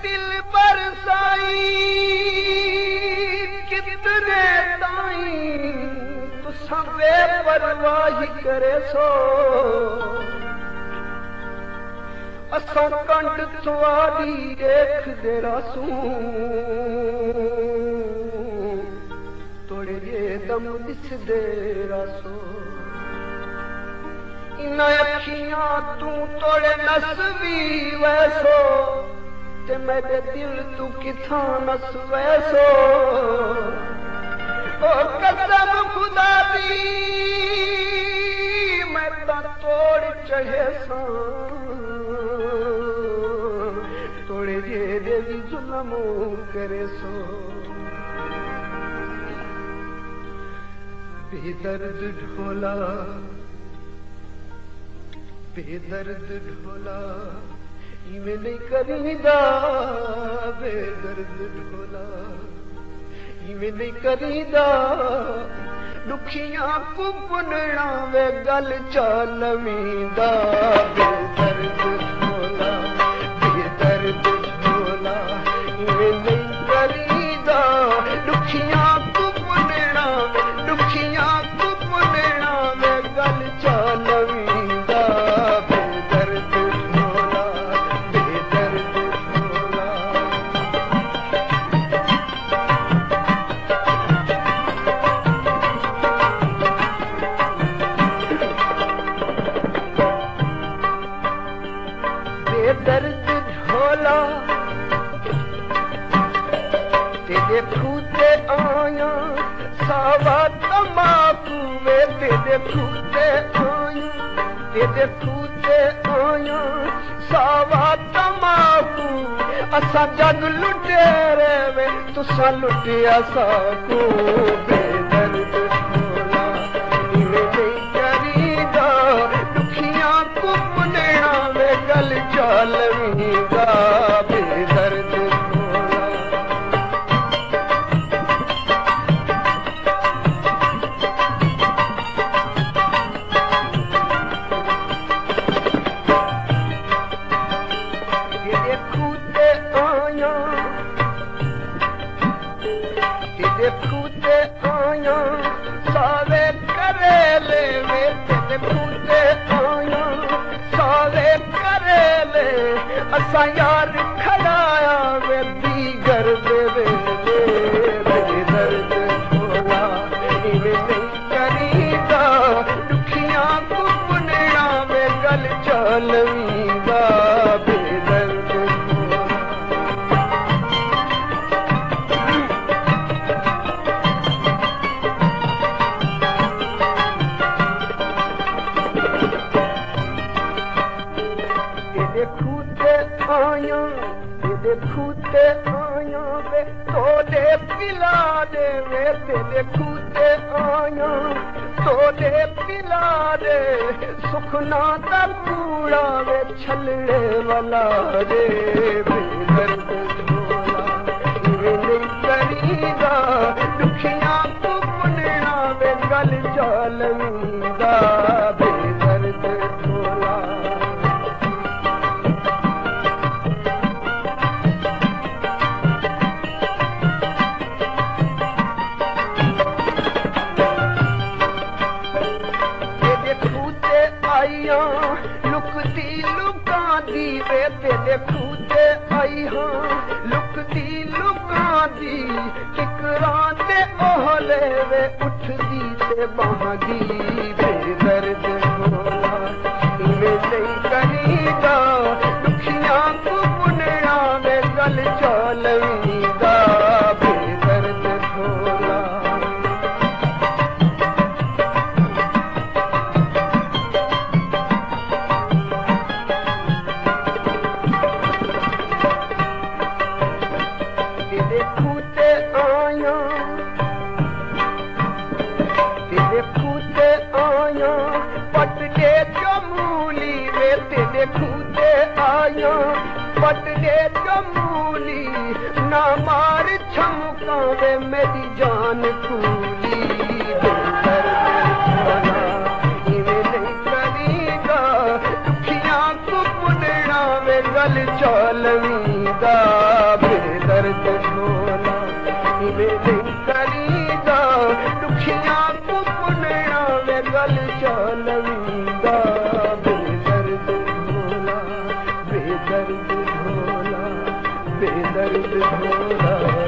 दिल बरसाई कितने ताई तुसां बेपरवाही करे सो असां कंड तुआरी देखदे रासूं तोड़े जे दम दिसदे रासो इन अखियां तू तोड़े नसवी वैसो ते मेरे दिल तू किथां नस वैसो ओ कसम खुदा दी मैं ता तोड़ चढ़े सां तोड़े जे देवी जुल्म करे सो बेदर्द ढोला बेदर्द ढोला इवें नहीं करीदा बेदर्द ढोला इवें नहीं करीदा दुखियां को पुनना वे गल चालवीदा बेदर्द ढोला बेदर्द ढोला इवें नहीं करीदा दुखियां को पुनना दुखियां को पुनना वे गल चालवीदा बेदर्द ढोला बेदर्द ढोला बेदर्द ढोला तेरे खूते आया सावा तमाकू वे तेरे खूते आया तेरे खूते आया सावा तमाकू असा जग लुटेरे वे तुसा लुटिया साकू बेदर्द ढोला इवें नहीं करीदा दुखियां को पुनना वे गल चालवीदा बेदर्द ढोला तेरे खूते आया तेरे खूते आया सावे करेले वे तेरे खूते आया सावे करेले असा यार खड़ाया वे दीगर देवे बेदर्द ढोला इवें नहीं करीदा दुखियां को पुनना वे गल चालवीदा बेदर्द ढोला तेरे खूते आया तेरे खूते आया वे तोड़े पिला दे वे तेरे खूते आया तोड़े पिला दे सुखना दा कूड़ा वे छलने वाला रे बेदर्द ढोला इवें नहीं करीदा दुखियां को पुनना वे गल चालवीदा बेदर्द ढोला लुकती लुका दी वे तेरे खूते आई हाँ लुकती लुका दी टिकरा ते ओहले वे उठदी ते बहदी बेदर्द ढोला इवें नहीं करीदा दुखियां को पुनना वे गल चालवीदा बेदर्द ढोला तेरे खूते आया तेरे खूते आया पट दे चमूली वे तेरे खूते आया पट दे चमूली ना मार छमका वे मेरी जान कूली बेदर्द ढोला इवें नहीं करीदा दुखियां को पुनना वे गल चालवीदा बेदर्द ढोला इवे करीदा दुखिया को पुनया वे गल चलवींदा बेदर्द ढोला बेदर्द ढोला बेदर्द ढोला